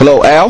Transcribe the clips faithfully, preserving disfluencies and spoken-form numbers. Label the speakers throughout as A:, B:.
A: Hello, Al?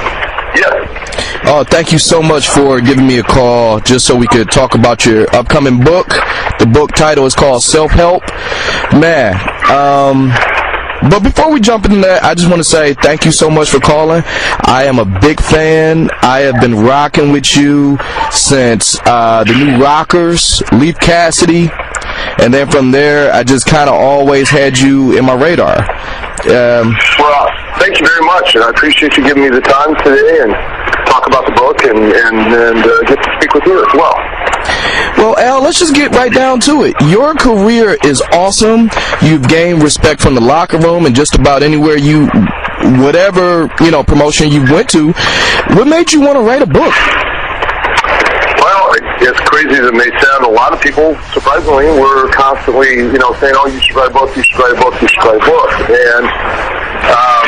B: Yes.
A: Oh, thank you so much for giving me a call just so we could talk about your upcoming book. The book title is called Self-Help. Man, um... but before we jump into that, I just want to say thank you so much for calling. I am a big fan. I have been rocking with you since uh, the new Rockers, Leaf Cassidy, and then from there, I just kind of always had you in my radar. Um,
B: well, thank you very much, and I appreciate you giving me the time today and talk about the book and, and, and uh, get to speak with you as well.
A: Well, Al, let's just get right down to it. Your career is awesome. You've gained respect from the locker room and just about anywhere you, whatever, you know, promotion you went to. What made you want to write a book?
B: Well, as crazy as it may sound, a lot of people, surprisingly, were constantly, you know, saying, oh, you should write a book, you should write a book, you should write a book. And um,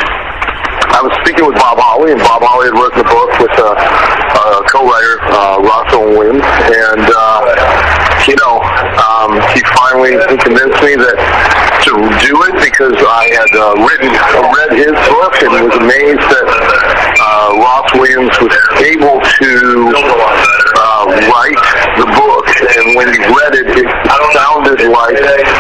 B: I was speaking with Bob Holly, and Bob Holly had written a book with a, a co-writer, uh, Russell Williams, and, uh, you know, um, he finally he convinced me that to do it because I had uh, written, read his book and was amazed that uh, Ross Williams was able to uh, write the book, and when you read it, it sounded like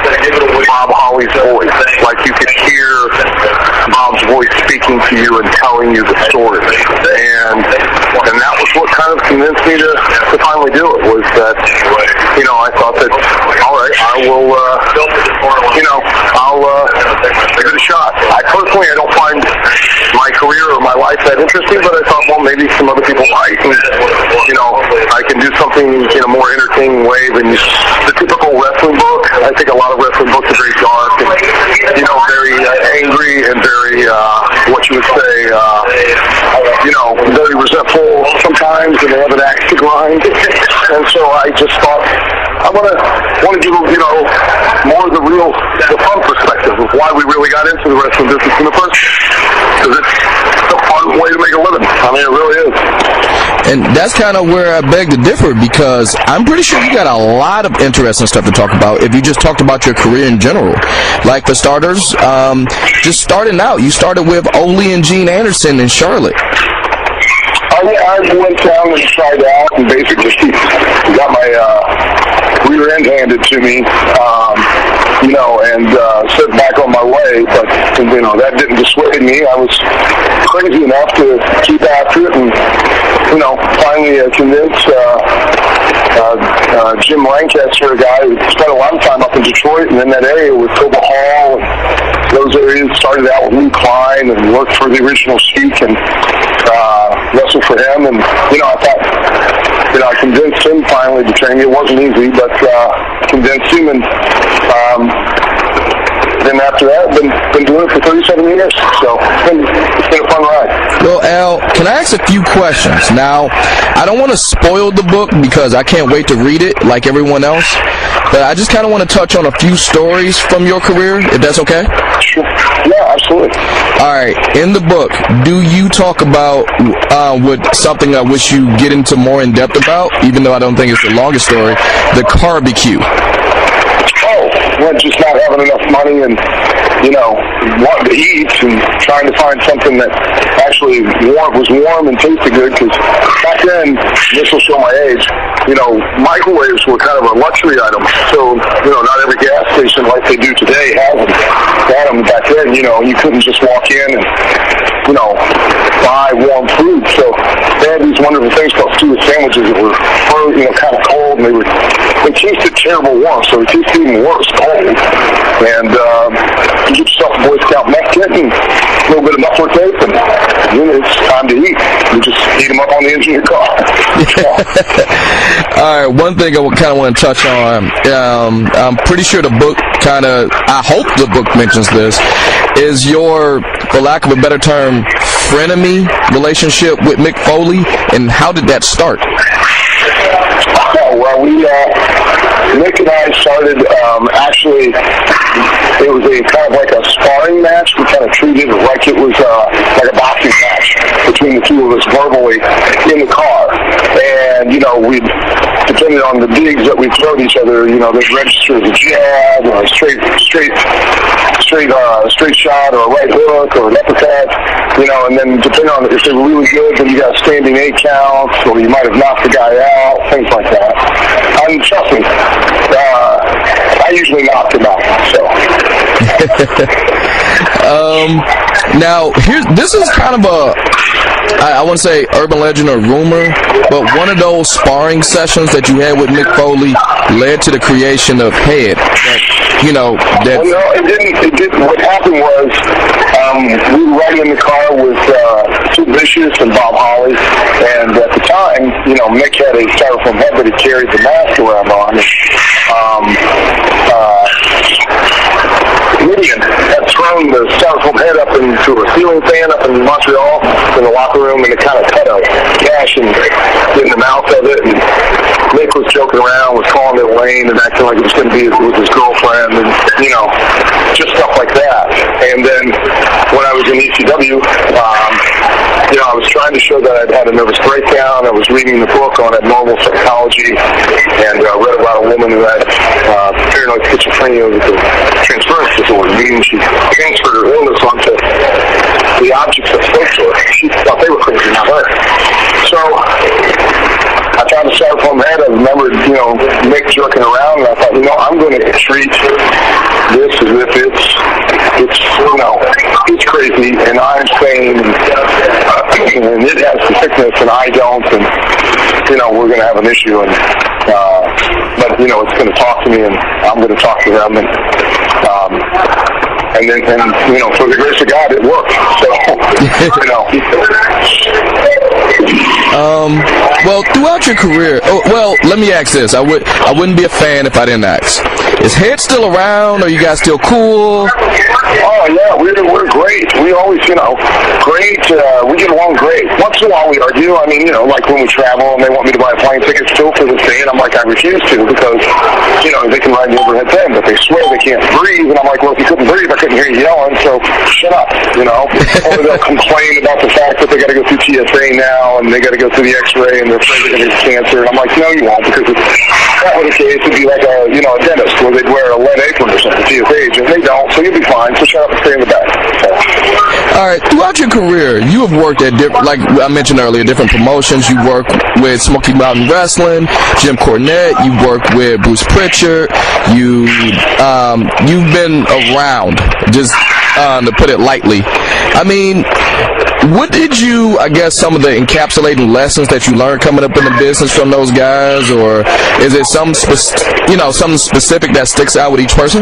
B: Bob Holly's voice, like you could hear Bob's voice speaking to you and telling you the story. And and that was what kind of convinced me to, to finally do it, was that, you know, I thought that, all right, I will, uh, you know, I'll uh, give it a shot. I personally, I don't find my career or my life that interesting, but I thought, well, maybe some other people might. And, you know, I can do something in a more entertaining way than the typical wrestling book. I think a lot of wrestling books are very dark and, you know, very uh, angry and very, uh, what you would say, uh, you know, very resentful sometimes, and they have an axe to grind. And so I just thought, I want to want to give, you know, more of the real, the fun perspective of why we really got into the wrestling business in the first place. Because it's a fun way to make a living. I mean, it really is.
A: And that's kind of where I beg to differ, because I'm pretty sure you got a lot of interesting stuff to talk about if you just talked about your career in general. Like, for starters, um, just starting out, you started with Ole and Gene Anderson in Charlotte.
B: Oh, yeah, I went down and tried out and basically got my uh, rear end handed to me, um, you know, and uh, set back on my way. But, you know, that didn't dissuade me. I was crazy enough to keep after it and, you know, finally uh, convince uh, uh, uh, Jim Lancaster, a guy who spent a lot of time up in Detroit and in that area with Coba Hall and those areas. Started out with Lou Klein and worked for the original Sheik and uh, wrestled for him. And, you know, I thought, you know, I convinced him finally to train me. It wasn't easy, but uh, convinced him. And um, then after that, I've been, been doing it for thirty-seven years. So it's been, it's been a fun ride.
A: Well, Al, can I ask a few questions? Now, I don't want to spoil the book because I can't wait to read it like everyone else. But I just kind of want to touch on a few stories from your career, if that's okay?
B: Sure. Yeah, absolutely.
A: All right. In the book, do you talk about uh, what something I wish you get into more in depth about, even though I don't think it's the longest story, the barbecue?
B: Oh, well, just not having enough money and, you know, wanting to eat and trying to find something that actually warm, was warm and tasted good, because back then, this will show my age, you know, microwaves were kind of a luxury item. So, you know, not every gas station like they do today has them. They had them back then, you know, you couldn't just walk in and, you know, buy warm food. So they had these wonderful things called Stewart sandwiches that were, you know, kind of cold, and they were, they tasted terrible warm, so they tasted even worse cold. And um, you get yourself a Boy Scout meth kit and a little bit of muffler tape, and you know, it's time to eat. You just heat them up on the engine of your car.
A: All right, one thing I kind of want to touch on, um, I'm pretty sure the book kind of, I hope the book mentions this, is your, for lack of a better term, frenemy relationship with Mick Foley, and how did that start?
B: Oh, well, we, uh, Mick and I started, um, actually, it was a kind of like a sparring match. We kind of treated it like it was uh, like a boxing match between the two of us verbally in the car. And, you know, we, depending on the digs that we throw at each other, you know, they'd register as a jab, or a straight, straight, straight uh, straight shot or a right hook or an uppercut, you know, and then depending on if they're really good, then you got standing eight counts, or you might have knocked the guy out, things like that. And trust me, uh, I usually knock him out. So.
A: um, now here's this is kind of a. I, I want to say urban legend or rumor, but one of those sparring sessions that you had with Mick Foley led to the creation of Head. You know, that.
B: Well, no, it didn't. It didn't. What happened was um, we were riding in the car with uh, Sid Vicious and Bob Holly, and at the time, you know, Mick had a styrofoam head that he carried the mask around on. Um, uh, Gideon had thrown the styrofoam head up into a ceiling fan up in Montreal in the locker room, and it kind of cut a gash in, in the mouth of it. And Mick was joking around, was calling it Lane and acting like it was going to be with his girlfriend, and you know, just stuff like that. And then when I was in E C W, um, you know, I was trying to show that I'd had a nervous breakdown. I was reading the book on abnormal psychology, and uh, read about a woman who had uh, paranoid schizophrenia with a transference disorder, meaning she transferred her illness onto the objects that spoke to her. She thought they were crazy, not her. So I found a styrofoam head. I remembered, you know, Mick jerking around, and I thought, you know, I'm going to treat this as if it's, it's, you know, it's crazy, and I'm sane, and, uh, and it has the sickness, and I don't, and, you know, we're going to have an issue, and, uh, but, you know, it's going to talk to me, and I'm going to talk to them, and, um, and then, and, you know, for the grace of God, it worked, so, you know.
A: Um, well, throughout your career, oh, well, let me ask this. I would, I wouldn't be a fan if I didn't ask. Is Head still around? Are you guys still cool?
B: Oh, yeah, we're, we're great. We always, you know, great. Uh, we get along great. Once in a while we argue. I mean, you know, like when we travel and they want me to buy plane tickets still for this day, and I'm like, I refuse to because, you know, they can ride the overhead ten, but they swear they can't breathe. And I'm like, well, if you couldn't breathe, I couldn't hear you yelling, so shut up, you know. Or they'll complain about the fact that they got to go through T S A now, and they got to go through the X-ray, and they're afraid they're going to get cancer. And I'm like, no, you won't, because if that were the case, it'd be like a, you know, a dentist where they'd wear a lead apron or something, T S A agent. They don't, so you'll be fine. So shut up and stay in the back. So.
A: All right. Throughout your career, you have worked at different, like I mentioned earlier, different promotions. You work with Smoky Mountain Wrestling, Jim Cornette. You work with Bruce Pritchard. You, um, you've been around, just uh, to put it lightly. I mean, what did you, I guess, some of the encapsulating lessons that you learned coming up in the business from those guys, or is it some, spe- you know, something specific that sticks out with each person?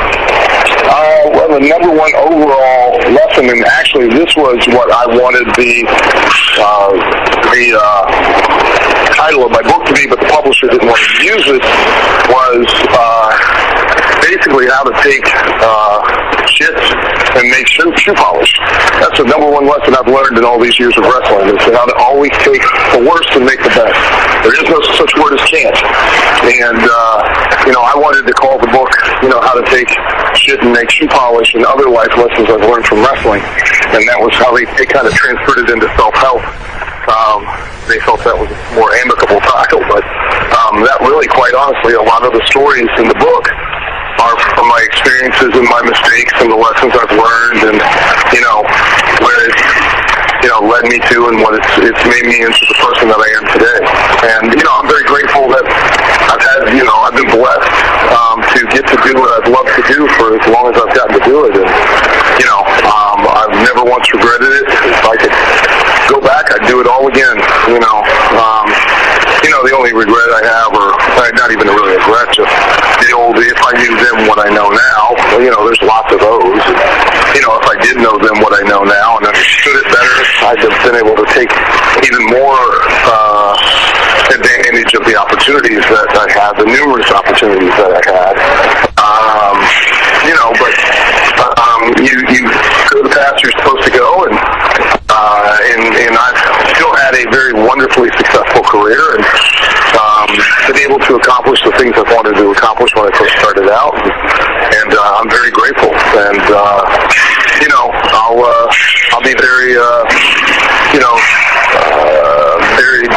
B: Uh, well, the number one overall lesson, and actually this was what I wanted the uh, the uh, title of my book to be, but the publisher didn't want to use it, was uh, basically how to take uh, shit and make shoe, shoe polish. That's the number one lesson I've learned in all these years of wrestling, is how to always take the worst and make the best. There is no such word as can't. And, uh, you know, I wanted to call the book, you know, how to take shit and make shoe polish, and other life lessons I've learned from wrestling. And that was how they, they kind of transferred it into self-help. Um, they felt that was a more amicable title, but um, that really, quite honestly, a lot of the stories in the book are from my experiences and my mistakes and the lessons I've learned, and, you know, where it's, you know, led me to and what it's, it's made me into the person that I am today. And, you know, I'm very grateful that I've had, you know, I've been blessed um, to get to do what I'd love to do for as long as I've gotten to do it. And, you know, um, I've never once regretted it. If I could go back, I'd do it all again, you know. Um, you know, the only regret I have, or not even really a regret, just the old, if I knew then what I know now, well, you know, there's lots of those. And, you know, if I did know then what I know now and understood it better, I'd have been able to take even more uh, advantage of the opportunities that I had, the numerous opportunities that I had. Um, you know, but um, you, you go the path you're supposed to go, and uh, and, and I've still had a very wonderfully successful career, and um, been able to accomplish the things I wanted to accomplish when I first started out, and, and uh, I'm very grateful. And uh, you know, I'll uh, I'll be very uh, you know uh, very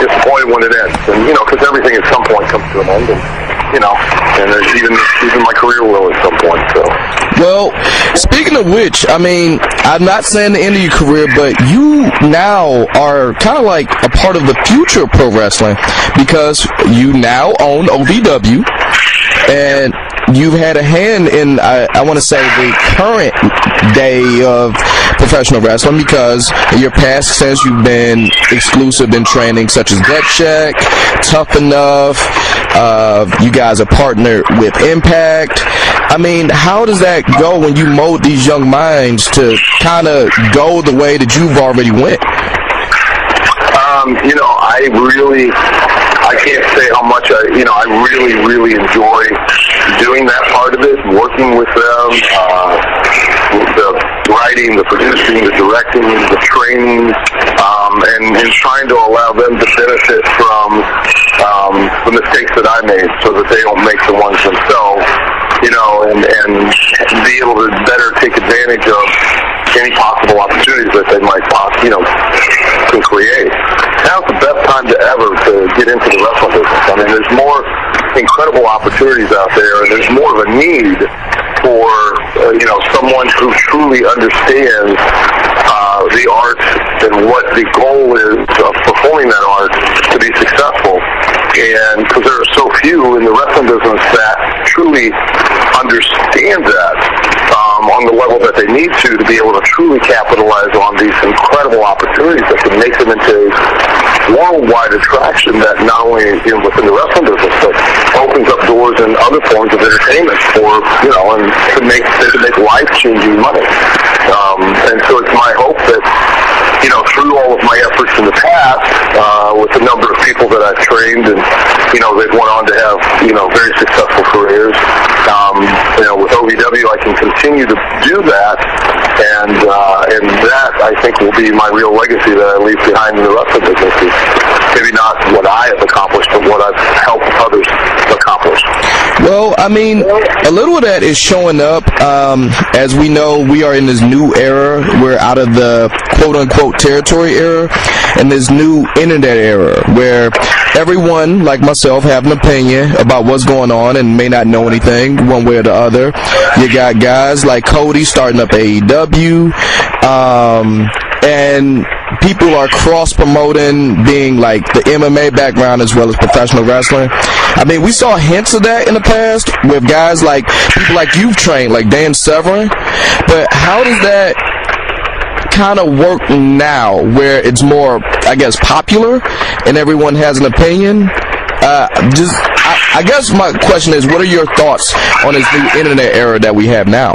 B: disappointed when it ends. And, you know, because everything at some point comes to an end. And, you know, and there's even, even my career will at some point, so.
A: Well, speaking of which, I mean, I'm not saying the end of your career, but you now are kind of like a part of the future of pro wrestling because you now own O V W, and you've had a hand in, I, I want to say, the current day of professional wrestling because in your past since you've been exclusive in training such as Gut Check, Tough Enough, uh, you guys are partnered with Impact. I mean, how does that go when you mold these young minds to kind of go the way that you've already went?
B: Um, you know, I really, I can't say how much I, you know, I really, really enjoy doing that part of it, working with them, uh, the writing, the producing, the directing, the training, um, and, and trying to allow them to benefit from um, the mistakes that I made so that they don't make the ones themselves, you know, and, and be able to better take advantage of any possible opportunities that they might, you know, can create. Now's the best time to ever to get into the wrestling business. I mean, there's more incredible opportunities out there, and there's more of a need for, uh, you know, someone who truly understands uh, the art and what the goal is of performing that art to be successful. And because there are so few in the wrestling business that truly understand that um, on the level that they need to to be able to truly capitalize on these incredible opportunities that can make them into a worldwide attraction that not only you know, within the wrestling business but opens up doors in other forms of entertainment for, you know, and to make, to make life-changing money. Um, and so it's my hope that, you know, through all of my efforts in the past, uh, with the number of people that I've trained and, you know, they've went on to have, you know, very successful careers. Um, you know, with O V W, I can continue to do that, and uh, and that, I think, will be my real legacy that I leave behind in the wrestling business. Maybe not what I have accomplished, but what I've helped others accomplish.
A: Well, I mean, a little of that is showing up. Um, as we know, we are in this new era. We're out of the quote-unquote territory era and this new internet era where everyone, like myself, have an opinion about what's going on and may not know anything one way or the other. You got guys like Cody starting up A E W, um, and people are cross-promoting, being like the M M A background as well as professional wrestling. I mean, we saw hints of that in the past with guys like, people like you've trained, like Dan Severn. But how does that kind of work now where it's more, I guess, popular and everyone has an opinion? Uh, just, I, I guess my question is, what are your thoughts on this new internet era that we have now?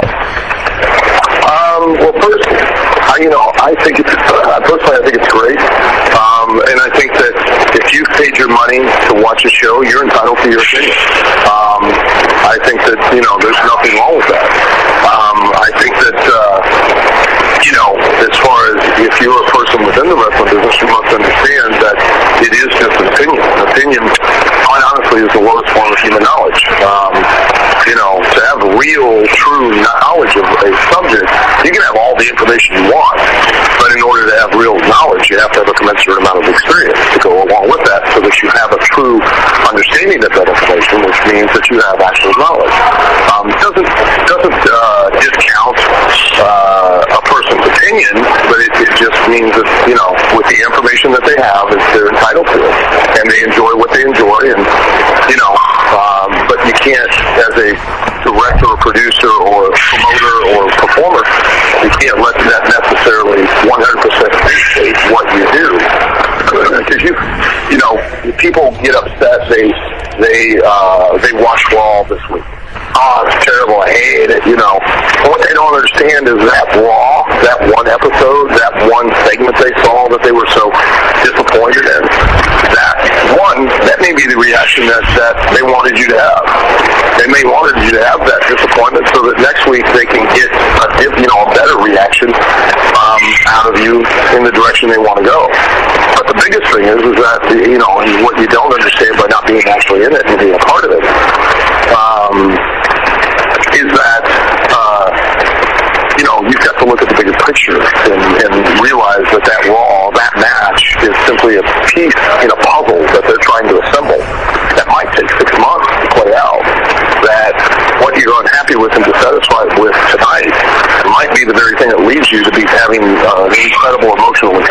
B: Um, well, first, I, you know, I think it's, uh, personally, I think it's great. Um, and I think that if you've paid your money to watch a show, you're entitled to your opinion. Um, I think that, you know, there's nothing wrong with that. Um, I think that, uh, you know, as far as if you're a person within the wrestling business, you must understand that it is just an opinion. An opinion, quite honestly, is the lowest form of human knowledge. Um, you know, to have real, true knowledge of a subject, you can have all the information you want, but in order to have real knowledge, you have to have a commensurate amount of experience to go along with that so that you have a true understanding of that information, which means that you have actual knowledge. Um, doesn't doesn't uh, discount uh, a person's opinion, but it, it just means that, you know, with the information that they have, is they're entitled to it, and they enjoy what they enjoy, and, you know, um, but you can't, as a director or producer or promoter or performer, you can't let that necessarily one hundred percent dictate what you do. Because you, you know, people get upset. They, they, uh, they watch Raw this week. Oh, it's terrible. I hate it. You know, what they don't understand is that Raw, that one episode, that one segment they saw that they were so disappointed in, that one, that may be the reaction that, that they wanted you to have. They may wanted you to have that disappointment so that next week they can get a, you know, a better reaction um, out of you in the direction they want to go. But the biggest thing is, is that, you know, and what you don't understand by not being actually in it and being a part of it, um, is that, uh, you know, you've got to look at the bigger picture and, and realize that that Raw, that match, is simply a piece in a puzzle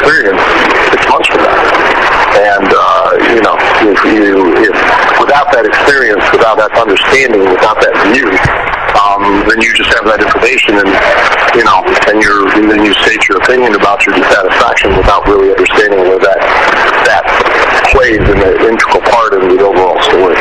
B: experience six months from now. And, uh, you know, if you, if without that experience, without that understanding, without that view, um, then you just have that information, and you know, and you're, and then you state your opinion about your dissatisfaction without really understanding where that that plays in the integral part of the overall story.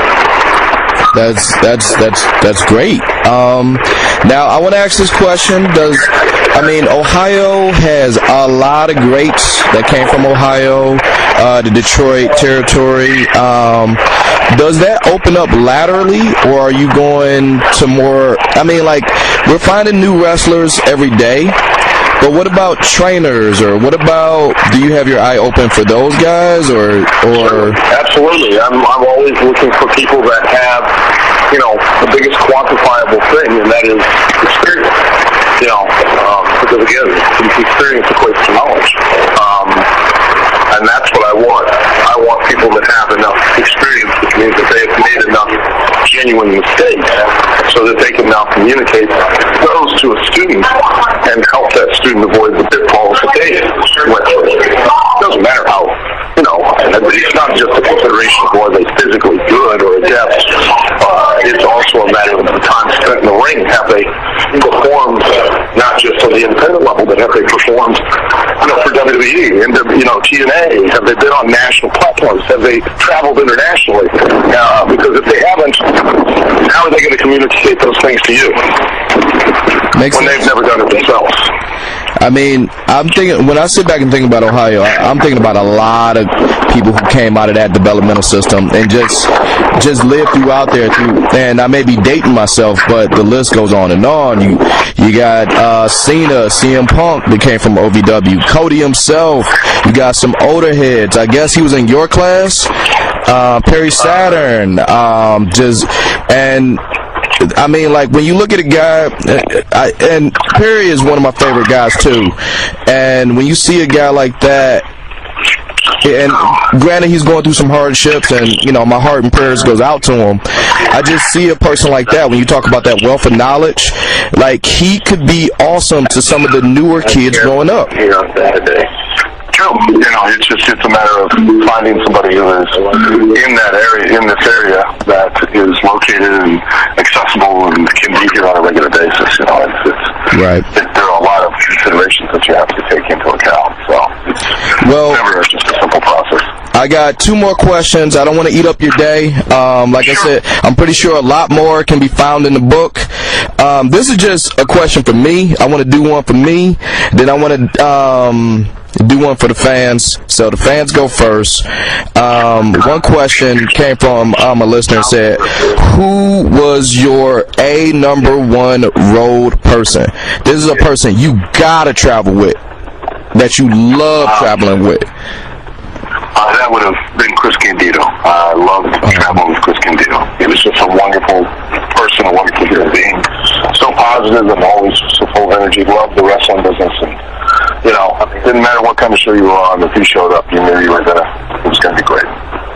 A: That's that's that's that's great. Um, now I want to ask this question: Does I mean Ohio has a lot of greats that came from Ohio, uh, the Detroit territory. Um, does that open up laterally, or are you going to more? I mean, like we're finding new wrestlers every day. But what about trainers, or what about, do you have your eye open for those guys, or? or?
B: Absolutely. I'm, I'm always looking for people that have, you know, the biggest quantifiable thing, and that is experience. You know, um, because again, experience equates to knowledge. Um, and that's what I want. I want people that have enough experience, which means that they have made enough genuine mistakes so that they can now communicate those to a student and help that student avoid the pitfalls that they went through. It doesn't matter how, you know, it's not just a consideration of whether they're physically good or adept. Uh, it's also a matter of the time spent in the ring. Have they performed, not just on the independent level, but have they performed, you know, for W W E and, you know, T N A? Have they been on national platforms? Have they traveled internationally? Uh, because if they haven't, how are they going to communicate those things to you
A: Makes
B: when
A: sense.
B: they've never done it themselves?
A: I mean, I'm thinking, when I sit back and think about Ohio, I, I'm thinking about a lot of people who came out of that developmental system and just just lived throughout there. Through, and I may be dating myself, but the list goes on and on. You you got uh, Cena, C M Punk that came from O V W, Cody himself. You got some older heads. I guess he was in your class. Uh, Perry Saturn, um, just and. I mean, like, when you look at a guy, I, and Perry is one of my favorite guys, too, and when you see a guy like that, and granted he's going through some hardships, and, you know, my heart and prayers goes out to him, I just see a person like that, when you talk about that wealth of knowledge, like, he could be awesome to some of the newer kids growing up.
B: True. You know, it's just it's a matter of finding somebody who is in that area, in this area, that is located and accessible and can be here on a regular basis. You know, it's, it's
A: right.
B: It, there are a lot of considerations that you have to take into account. So it's
A: well,
B: never just a simple process.
A: I got two more questions. I don't want to eat up your day. Um, like I said, I'm pretty sure a lot more can be found in the book. Um, this is just a question for me. I want to do one for me. Then I want to um, do one for the fans. So the fans go first. Um, one question came from um, a listener and said, who was your A number one road person? This is a person you gotta travel with, that you love traveling with.
B: Uh, that would have been Chris Candido. Uh, I loved traveling with Chris Candido. He was just a wonderful person, a wonderful human being. So positive and always so full of energy. Loved the wrestling business, and you know, it didn't matter what kind of show you were on. If you showed up, you knew you were gonna. It was gonna be great.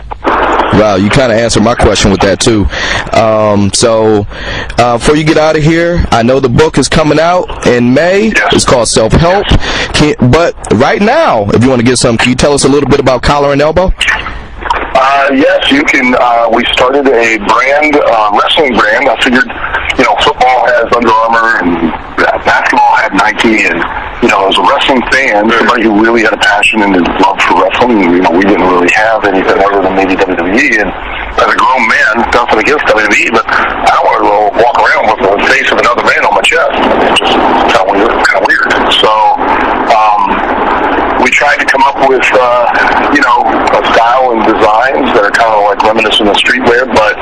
A: Wow, you kind of answered my question with that, too. Um, so, uh, before you get out of here, I know the book is coming out in May.
B: Yes.
A: It's called Self-Help. Can, but right now, if you want to get some, can you tell us a little bit about Collar and Elbow?
B: Uh, yes, you can. Uh, we started a brand, uh, wrestling brand. I figured, you know, football has Under Armour and basketball had Nike, and, you know, as a wrestling fan, somebody who really had a passion and a love for wrestling, you know, we didn't really have anything other than maybe W W E, and as a grown man, nothing against W W E, but I don't want to go walk around with the face of another man on my chest. It's just kind of weird. Kind of weird. So, um, we tried to come up with, uh, you know, a style and designs that are kind of like reminiscent of streetwear, but,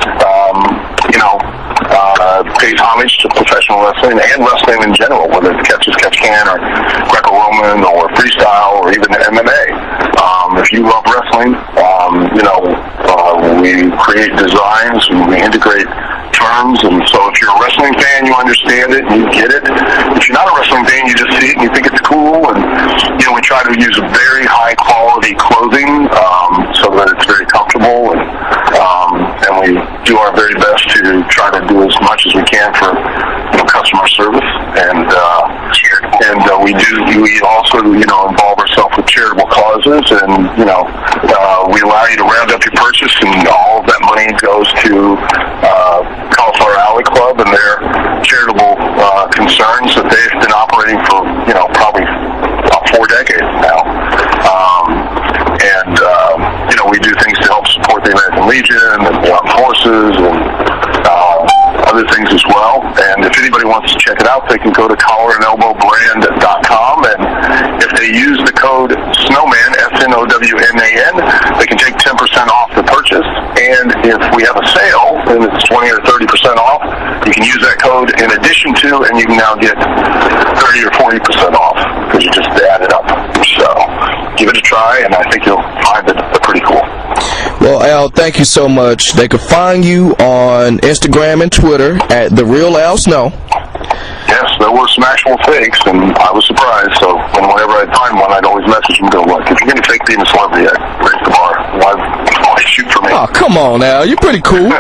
B: um, you know, uh, pays homage to professional wrestling and wrestling in general, whether it's catch as catch can or Greco-Roman or freestyle or even M M A. Um, if you love wrestling, um, you know, uh, we create designs and we integrate terms, and so if you're a wrestling fan, you understand it and you get it. If you're not a wrestling fan, you just see it and you think it's cool, and, you know, we try to use very high quality clothing, um, so that it's very comfortable, and, um, and we do our very best to try to do as much as we can for, you know, customer service, and uh, and uh, we do we also, you know, involve ourselves with charitable causes, and, you know, uh, we allow you to round up your purchase, and all of that money goes to uh, Cauliflower Alley Club and their charitable uh, concerns that they've been operating for, you know, probably about four decades now. Um, and uh, you know, we do things to help support the American Legion and the Armed Forces and uh, other things as well. And if anybody wants to check it out, they can go to collar and elbow brand dot com, and if they use the code SNOWMAN, S N O W M A N, they can take ten percent off the purchase. And if we have a sale, and it's twenty or thirty percent off, you can use that code in addition to, and you can now get thirty or forty percent off, because you just add it up. So give it a try, and I think you'll find it pretty cool.
A: Well, Al, thank you so much. They can find you on Instagram and Twitter at The Real Al Snow.
B: Yes, there were some actual fakes, and I was surprised. So whenever I'd find one, I'd always message them and go, look, if you're going to fake being a celebrity, I'd raise the bar. Why, why shoot for me?
A: Oh, come on, Al. You're pretty cool.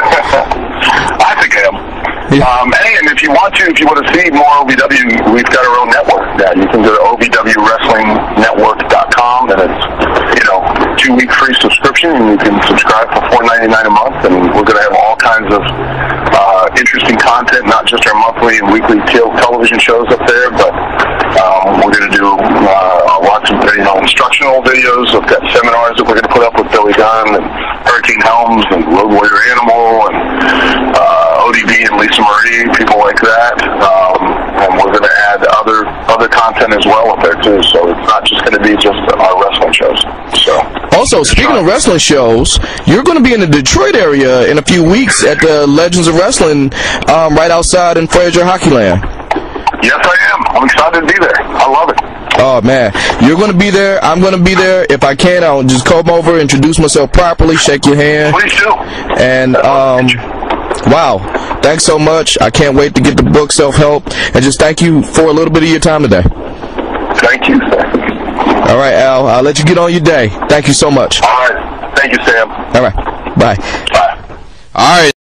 B: I think I am.
A: Yeah.
B: Um, and if you want to, if you want to see more O V W, we've got our own network now. You can go to O V W Wrestling Network dot com, and it's, you know, two week free subscription, and you can subscribe for four ninety-nine a month, and we're going to have all kinds of uh, interesting content, not just our monthly and weekly te- television shows up there, but um, we're going to do uh, lots of, you know, instructional videos. We've got seminars that we're going to put up with Billy Gunn and Hurricane Helms and Road Warrior Animal and uh, O D B and Lisa Marie, people like that, um, and we're going to add other other content as well up there too. So it's not just going to be just our wrestling shows. So
A: also, speaking of wrestling shows, you're going to be in the Detroit area in a few weeks at the Legends of Wrestling, um, right outside in Fraser Hockeyland.
B: Yes, I am. I'm excited to be there. I love it.
A: Oh, man. You're going to be there. I'm going to be there. If I can, I'll just come over, introduce myself properly, shake your hand.
B: Please do.
A: And, um, wow. Thanks so much. I can't wait to get the book, Self-Help. And just thank you for a little bit of your time today.
B: Thank you, sir.
A: All right, Al. I'll let you get on your day. Thank you so much.
B: All right. Thank you, Sam.
A: All right. Bye.
B: Bye.
A: All right.